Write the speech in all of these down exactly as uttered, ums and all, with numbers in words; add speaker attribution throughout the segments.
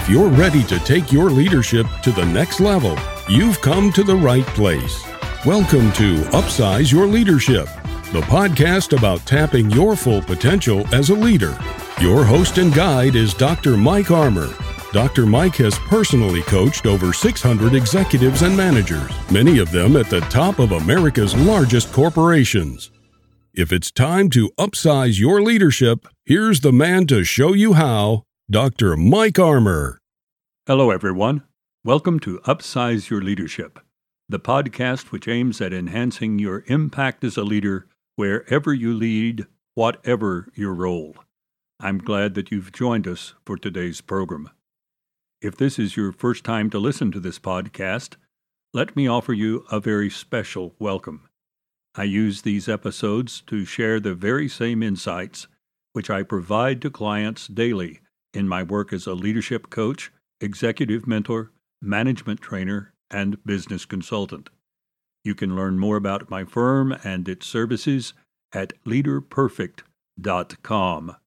Speaker 1: If you're ready to take your leadership to the next level, you've come to the right place. Welcome to Upsize Your Leadership, the podcast about tapping your full potential as a leader. Your host and guide is Doctor Mike Armour. Doctor Mike has personally coached over six hundred executives and managers, many of them at the top of America's largest corporations. If it's time to upsize your leadership, here's the man to show you how, Doctor Mike Armour.
Speaker 2: Hello, everyone. Welcome to Upsize Your Leadership, the podcast which aims at enhancing your impact as a leader wherever you lead, whatever your role. I'm glad that you've joined us for today's program. If this is your first time to listen to this podcast, let me offer you a very special welcome. I use these episodes to share the very same insights which I provide to clients daily in my work as a leadership coach, executive mentor, management trainer, and business consultant. You can learn more about my firm and its services at leader perfect dot com.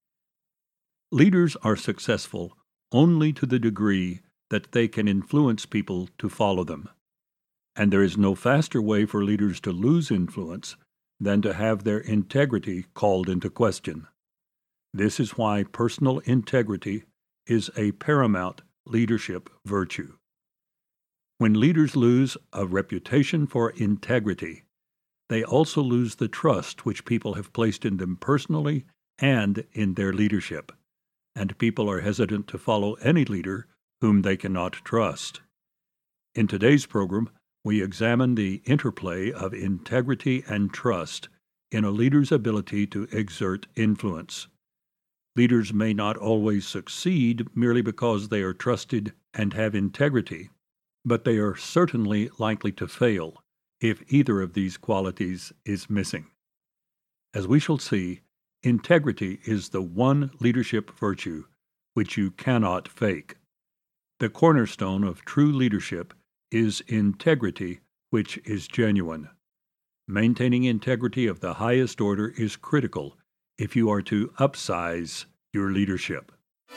Speaker 2: Leaders are successful only to the degree that they can influence people to follow them. And there is no faster way for leaders to lose influence than to have their integrity called into question. This is why personal integrity is a paramount leadership virtue. When leaders lose a reputation for integrity, they also lose the trust which people have placed in them personally and in their leadership, and people are hesitant to follow any leader whom they cannot trust. In today's program, we examine the interplay of integrity and trust in a leader's ability to exert influence. Leaders may not always succeed merely because they are trusted and have integrity, but they are certainly likely to fail if either of these qualities is missing. As we shall see, integrity is the one leadership virtue which you cannot fake. The cornerstone of true leadership is integrity which is genuine. Maintaining integrity of the highest order is critical if you are to upsize your leadership.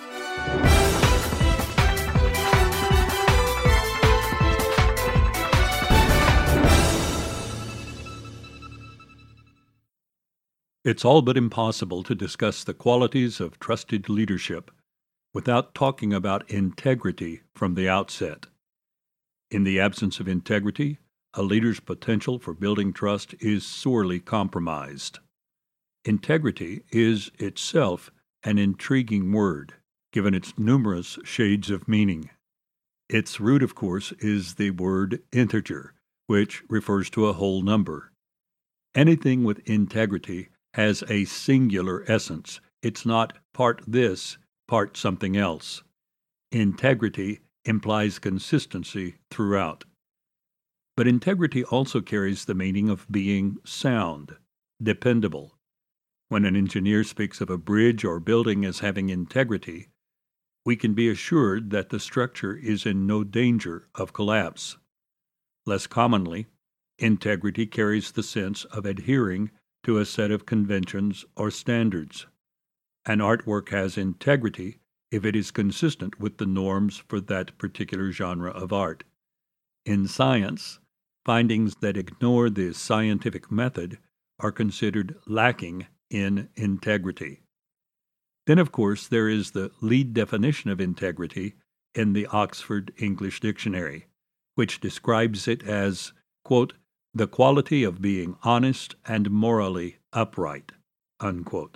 Speaker 2: It's all but impossible to discuss the qualities of trusted leadership without talking about integrity from the outset. In the absence of integrity, a leader's potential for building trust is sorely compromised. Integrity is itself an intriguing word, given its numerous shades of meaning. Its root, of course, is the word integer, which refers to a whole number. Anything with integrity has a singular essence. It's not part this, part something else. Integrity implies consistency throughout. But integrity also carries the meaning of being sound, dependable. When an engineer speaks of a bridge or building as having integrity, we can be assured that the structure is in no danger of collapse. Less commonly, integrity carries the sense of adhering to a set of conventions or standards. An artwork has integrity if it is consistent with the norms for that particular genre of art. In science, findings that ignore the scientific method are considered lacking in integrity. Then, of course, there is the lead definition of integrity in the Oxford English Dictionary, which describes it as, quote, the quality of being honest and morally upright, unquote.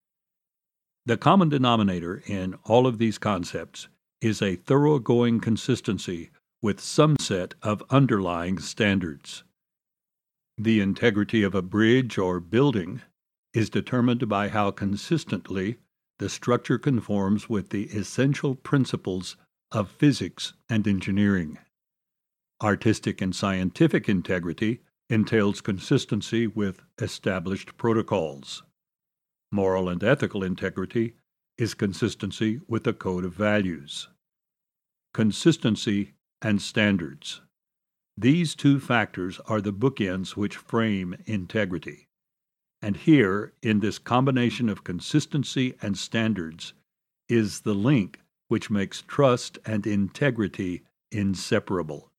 Speaker 2: The common denominator in all of these concepts is a thoroughgoing consistency with some set of underlying standards. The integrity of a bridge or building is determined by how consistently the structure conforms with the essential principles of physics and engineering. Artistic and scientific integrity entails consistency with established protocols. Moral and ethical integrity is consistency with a code of values. Consistency and standards. These two factors are the bookends which frame integrity. And here, in this combination of consistency and standards, is the link which makes trust and integrity inseparable.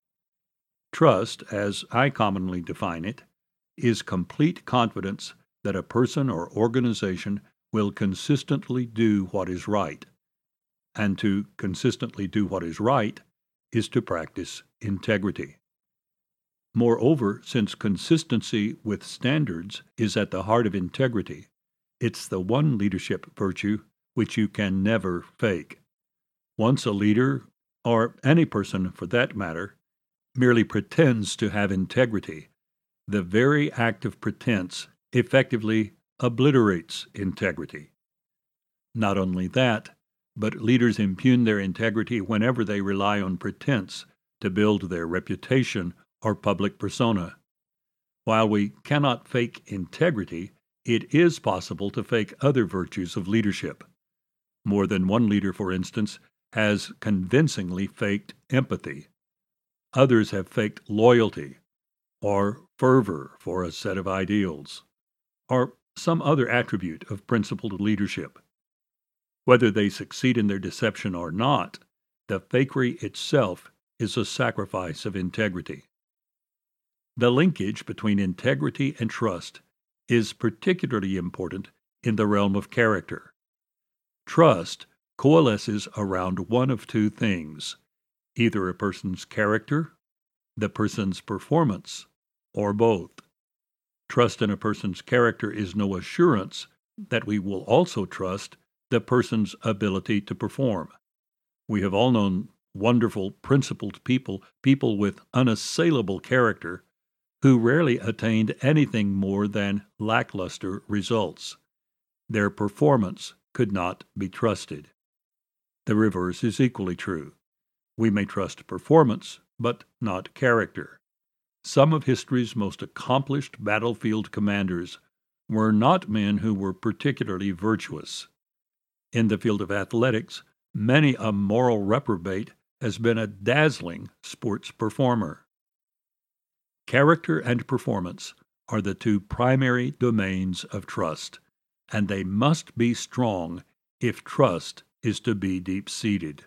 Speaker 2: Trust, as I commonly define it, is complete confidence that a person or organization will consistently do what is right. And to consistently do what is right is to practice integrity. Moreover, since consistency with standards is at the heart of integrity, it's the one leadership virtue which you can never fake. Once a leader, or any person for that matter, merely pretends to have integrity, the very act of pretense effectively obliterates integrity. Not only that, but leaders impugn their integrity whenever they rely on pretense to build their reputation or public persona. While we cannot fake integrity, it is possible to fake other virtues of leadership. More than one leader, for instance, has convincingly faked empathy. Others have faked loyalty, or fervor for a set of ideals, or some other attribute of principled leadership. Whether they succeed in their deception or not, the fakery itself is a sacrifice of integrity. The linkage between integrity and trust is particularly important in the realm of character. Trust coalesces around one of two things, either a person's character, the person's performance, or both. Trust in a person's character is no assurance that we will also trust the person's ability to perform. We have all known wonderful, principled people, people with unassailable character, who rarely attained anything more than lackluster results. Their performance could not be trusted. The reverse is equally true. We may trust performance, but not character. Some of history's most accomplished battlefield commanders were not men who were particularly virtuous. In the field of athletics, many a moral reprobate has been a dazzling sports performer. Character and performance are the two primary domains of trust, and they must be strong if trust is to be deep-seated.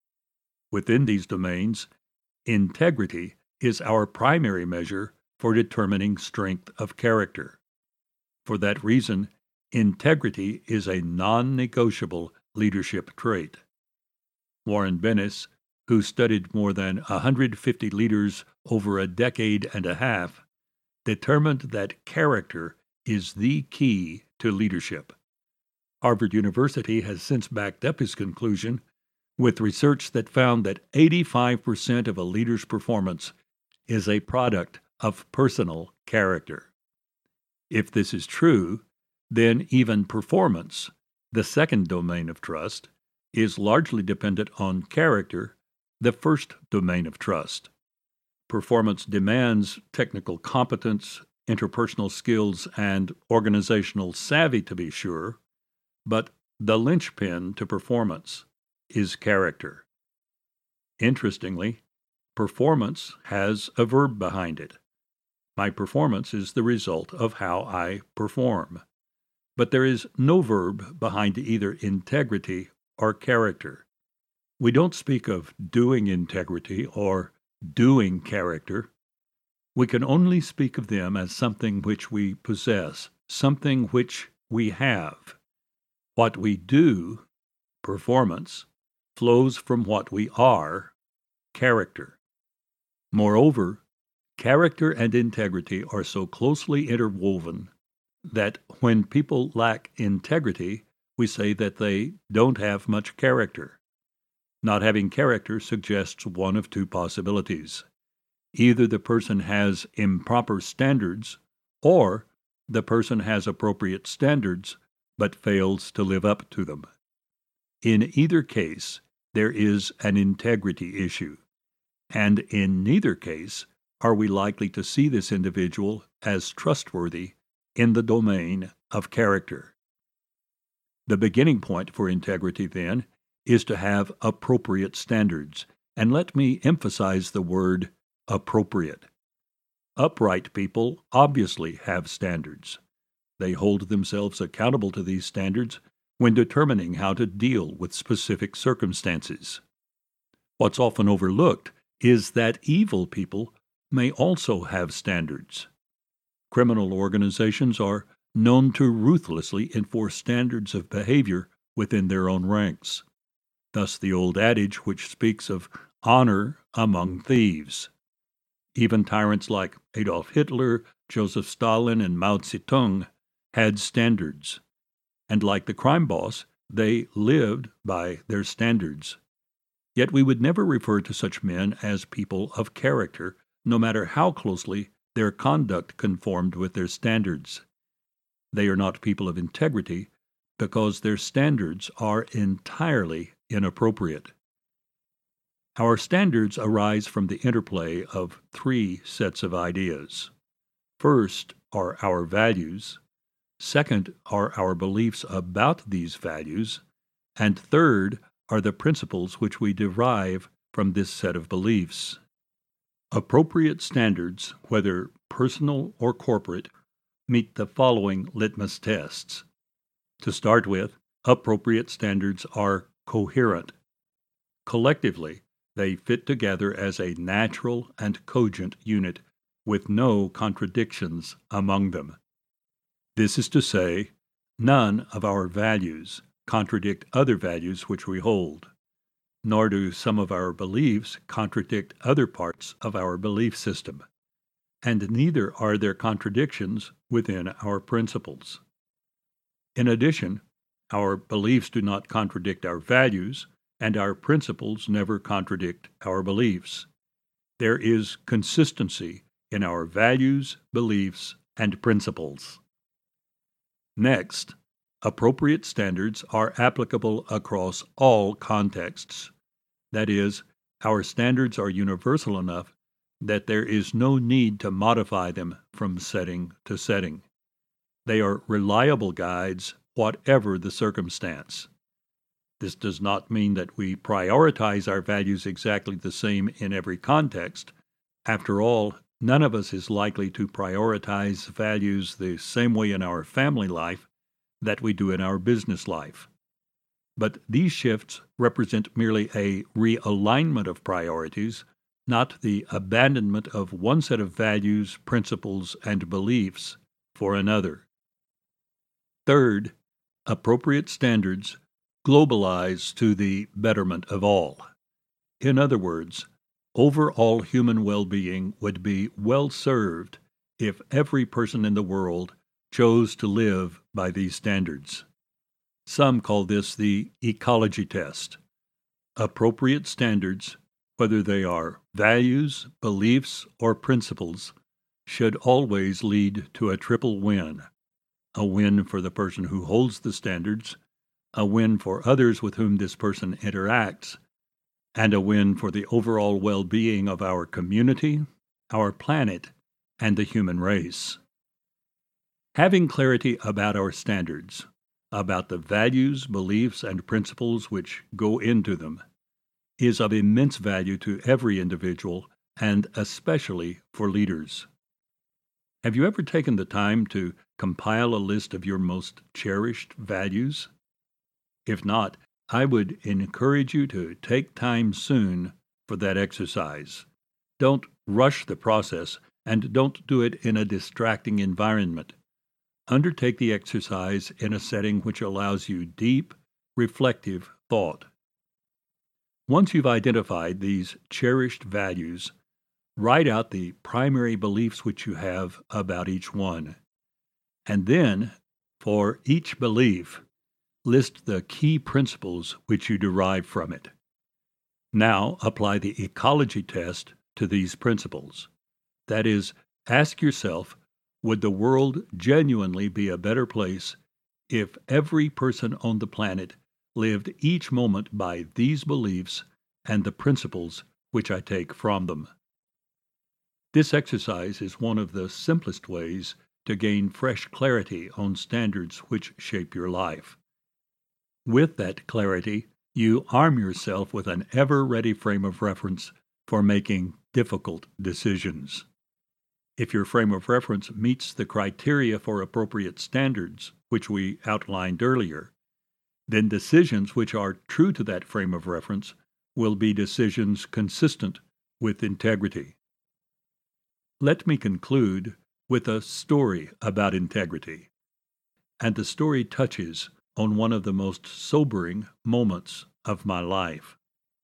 Speaker 2: Within these domains, integrity is our primary measure for determining strength of character. For that reason, integrity is a non-negotiable leadership trait. Warren Bennis, who studied more than one hundred fifty leaders over a decade and a half, determined that character is the key to leadership. Harvard University has since backed up his conclusion with research that found that eighty-five percent of a leader's performance is a product of personal character. If this is true, then even performance, the second domain of trust, is largely dependent on character, the first domain of trust. Performance demands technical competence, interpersonal skills, and organizational savvy, to be sure, but the linchpin to performance is character. Interestingly, performance has a verb behind it. My performance is the result of how I perform. But there is no verb behind either integrity or character. We don't speak of doing integrity or doing character. We can only speak of them as something which we possess, something which we have. What we do, performance, flows from what we are, character. Moreover, character and integrity are so closely interwoven that when people lack integrity, we say that they don't have much character. Not having character suggests one of two possibilities. Either the person has improper standards, or the person has appropriate standards but fails to live up to them. In either case, there is an integrity issue, and in neither case are we likely to see this individual as trustworthy in the domain of character. The beginning point for integrity, then, is to have appropriate standards, and let me emphasize the word appropriate. Upright people obviously have standards. They hold themselves accountable to these standards when determining how to deal with specific circumstances. What's often overlooked is that evil people may also have standards. Criminal organizations are known to ruthlessly enforce standards of behavior within their own ranks. Thus the old adage which speaks of honor among thieves. Even tyrants like Adolf Hitler, Joseph Stalin, and Mao Zedong had standards. And like the crime boss, they lived by their standards. Yet we would never refer to such men as people of character, no matter how closely their conduct conformed with their standards. They are not people of integrity because their standards are entirely inappropriate. Our standards arise from the interplay of three sets of ideas. First are our values. Second are our beliefs about these values. And third are the principles which we derive from this set of beliefs. Appropriate standards, whether personal or corporate, meet the following litmus tests. To start with, appropriate standards are coherent. Collectively, they fit together as a natural and cogent unit with no contradictions among them. This is to say, none of our values contradict other values which we hold, nor do some of our beliefs contradict other parts of our belief system, and neither are there contradictions within our principles. In addition, our beliefs do not contradict our values, and our principles never contradict our beliefs. There is consistency in our values, beliefs, and principles. Next, appropriate standards are applicable across all contexts. That is, our standards are universal enough that there is no need to modify them from setting to setting. They are reliable guides, whatever the circumstance. This does not mean that we prioritize our values exactly the same in every context. After all, none of us is likely to prioritize values the same way in our family life that we do in our business life. But these shifts represent merely a realignment of priorities, not the abandonment of one set of values, principles, and beliefs for another. Third, appropriate standards globalize to the betterment of all. In other words, overall human well-being would be well served if every person in the world chose to live by these standards. Some call this the ecology test. Appropriate standards, whether they are values, beliefs, or principles, should always lead to a triple win. A win for the person who holds the standards, a win for others with whom this person interacts, and a win for the overall well-being of our community, our planet, and the human race. Having clarity about our standards, about the values, beliefs, and principles which go into them, is of immense value to every individual and especially for leaders. Have you ever taken the time to compile a list of your most cherished values? If not, I would encourage you to take time soon for that exercise. Don't rush the process, and don't do it in a distracting environment. Undertake the exercise in a setting which allows you deep, reflective thought. Once you've identified these cherished values, write out the primary beliefs which you have about each one. And then, for each belief, list the key principles which you derive from it. Now apply the ecology test to these principles. That is, ask yourself, would the world genuinely be a better place if every person on the planet lived each moment by these beliefs and the principles which I take from them? This exercise is one of the simplest ways to gain fresh clarity on standards which shape your life. With that clarity, you arm yourself with an ever-ready frame of reference for making difficult decisions. If your frame of reference meets the criteria for appropriate standards, which we outlined earlier, then decisions which are true to that frame of reference will be decisions consistent with integrity. Let me conclude with a story about integrity. And the story touches on one of the most sobering moments of my life.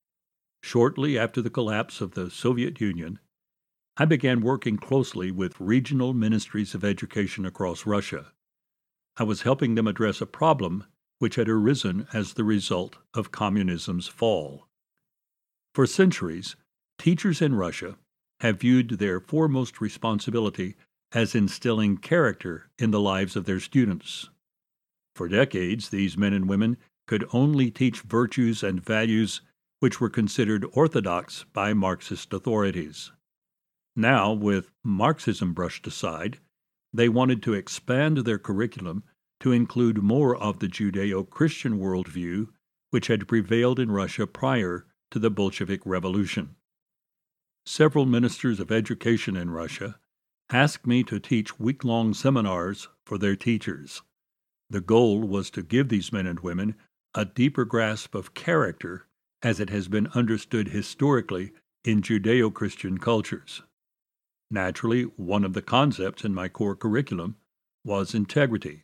Speaker 2: Shortly after the collapse of the Soviet Union, I began working closely with regional ministries of education across Russia. I was helping them address a problem which had arisen as the result of communism's fall. For centuries, teachers in Russia have viewed their foremost responsibility as instilling character in the lives of their students. For decades, these men and women could only teach virtues and values which were considered orthodox by Marxist authorities. Now, with Marxism brushed aside, they wanted to expand their curriculum to include more of the Judeo-Christian worldview which had prevailed in Russia prior to the Bolshevik Revolution. Several ministers of education in Russia asked me to teach week-long seminars for their teachers. The goal was to give these men and women a deeper grasp of character as it has been understood historically in Judeo-Christian cultures. Naturally, one of the concepts in my core curriculum was integrity.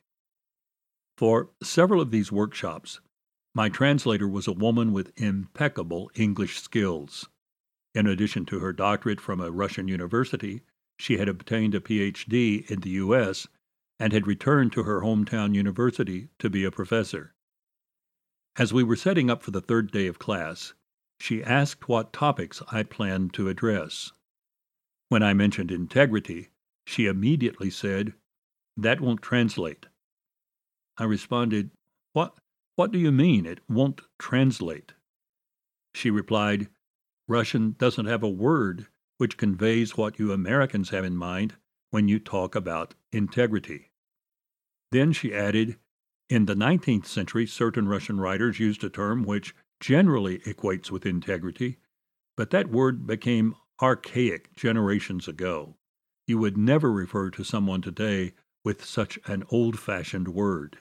Speaker 2: For several of these workshops, my translator was a woman with impeccable English skills. In addition to her doctorate from a Russian university, she had obtained a P H D in the U S and had returned to her hometown university to be a professor. As we were setting up for the third day of class, she asked what topics I planned to address. When I mentioned integrity, she immediately said, "That won't translate." I responded, What, what do you mean it won't translate? She replied, "Russian doesn't have a word which conveys what you Americans have in mind when you talk about integrity." Then she added, "In the nineteenth century, certain Russian writers used a term which generally equates with integrity, but that word became archaic generations ago. You would never refer to someone today with such an old-fashioned word."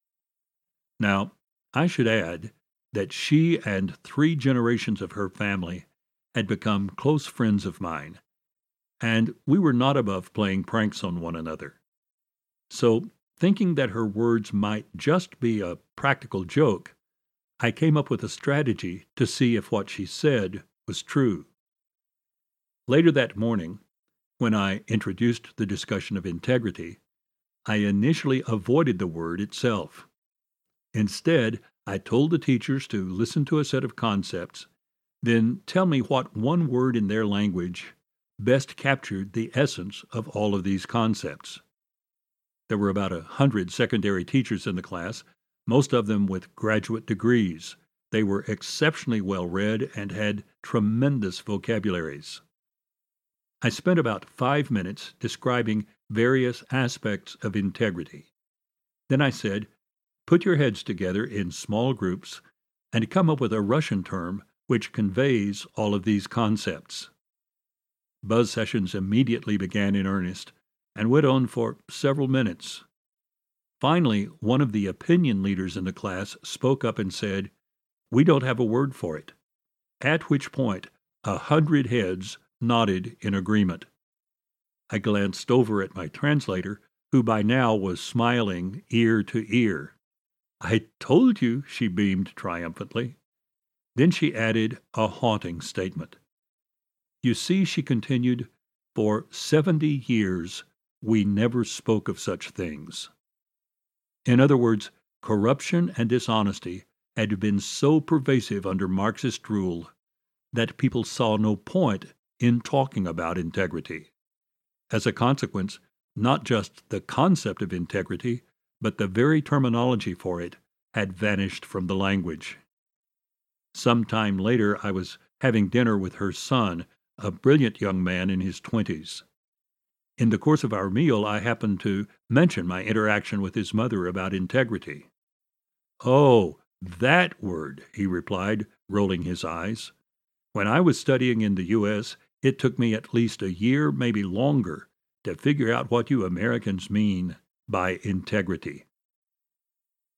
Speaker 2: Now, I should add that she and three generations of her family had become close friends of mine, and we were not above playing pranks on one another. So, thinking that her words might just be a practical joke, I came up with a strategy to see if what she said was true. Later that morning, when I introduced the discussion of integrity, I initially avoided the word itself. Instead, I told the teachers to listen to a set of concepts, then tell me what one word in their language best captured the essence of all of these concepts. There were about a hundred secondary teachers in the class, most of them with graduate degrees. They were exceptionally well-read and had tremendous vocabularies. I spent about five minutes describing various aspects of integrity. Then I said, "Put your heads together in small groups and come up with a Russian term which conveys all of these concepts." Buzz sessions immediately began in earnest and went on for several minutes. Finally, one of the opinion leaders in the class spoke up and said, "We don't have a word for it," at which point a hundred heads nodded in agreement. I glanced over at my translator, who by now was smiling ear to ear. "I told you," she beamed triumphantly. Then she added a haunting statement. "You see," she continued, "for seventy years we never spoke of such things." In other words, corruption and dishonesty had been so pervasive under Marxist rule that people saw no point in talking about integrity. As a consequence, not just the concept of integrity, but the very terminology for it had vanished from the language. Some time later, I was having dinner with her son, a brilliant young man in his twenties. In the course of our meal, I happened to mention my interaction with his mother about integrity. "Oh, that word," he replied, rolling his eyes. "When I was studying in the U S, it took me at least a year, maybe longer, to figure out what you Americans mean by integrity."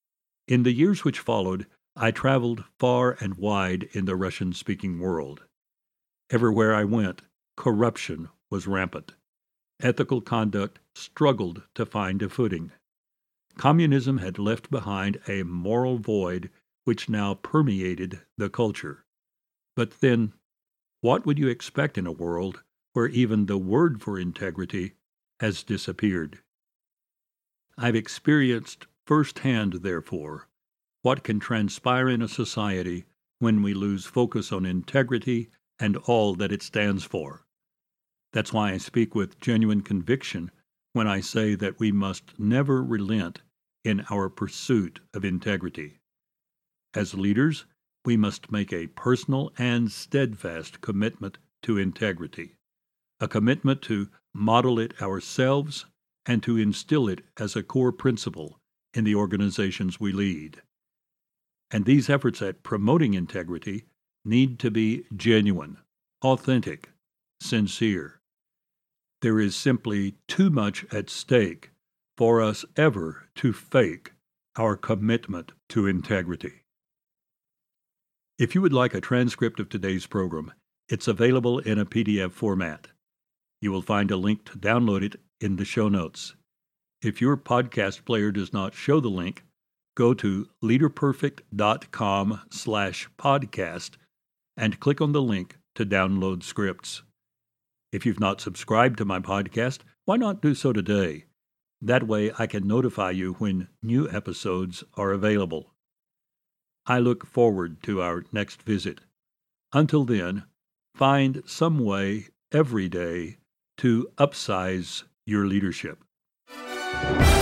Speaker 2: In the years which followed, I traveled far and wide in the Russian-speaking world. Everywhere I went, corruption was rampant. Ethical conduct struggled to find a footing. Communism had left behind a moral void which now permeated the culture. But then, what would you expect in a world where even the word for integrity has disappeared? I've experienced firsthand, therefore, what can transpire in a society when we lose focus on integrity and all that it stands for. That's why I speak with genuine conviction when I say that we must never relent in our pursuit of integrity. As leaders, we must make a personal and steadfast commitment to integrity, a commitment to model it ourselves and to instill it as a core principle in the organizations we lead. And these efforts at promoting integrity need to be genuine, authentic, sincere. There is simply too much at stake for us ever to fake our commitment to integrity. If you would like a transcript of today's program, it's available in a P D F format. You will find a link to download it in the show notes. If your podcast player does not show the link, go to leaderperfect.com slash podcast and click on the link to download scripts. If you've not subscribed to my podcast, why not do so today? That way I can notify you when new episodes are available. I look forward to our next visit. Until then, find some way every day to upsize your leadership.